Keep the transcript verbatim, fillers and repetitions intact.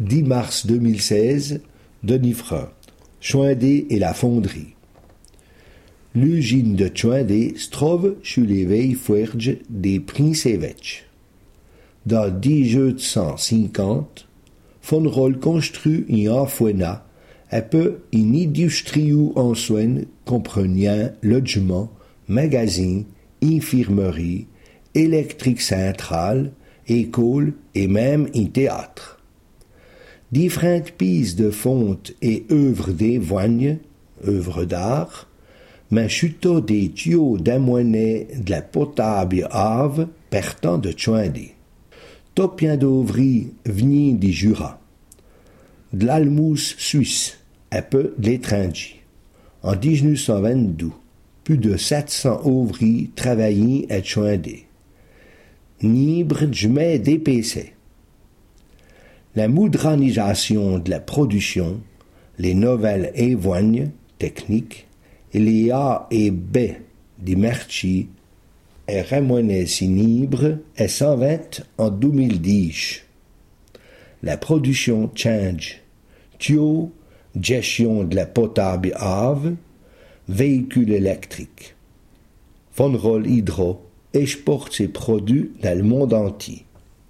dix mars deux mille seize, Denis Frein, Choindé et la fonderie. L'usine de Choindé se trouve sur les vieilles forges des Prince-Évêques. Dans dix mille huit cent cinquante, Fonrol construit un orphelinat un peu une industrie en soins comprenant logement, magasin, infirmerie, électrique centrale, école et même un théâtre. Différentes pièces de fonte et œuvres d'évoigne, œuvres d'art, mais surtout des tuyaux d'amoinet de la potable Ave partant de Choindé. Topien d'ouvriers venus du Jura, de l'Almousse suisse, un peu de l'étranger. En dix-neuf cent vingt-deux, plus de sept cents ouvriers travaillaient à Choindé. Nibre jamais dépassé. La modernisation de la production, les nouvelles évognes techniques et les A et B des marchés est ramené si Nibre et cent vingt en deux mille dix. La production change. Tuyaux, gestion de la potable Ave, véhicules électriques. Fonrol Hydro exporte ses produits dans le monde entier.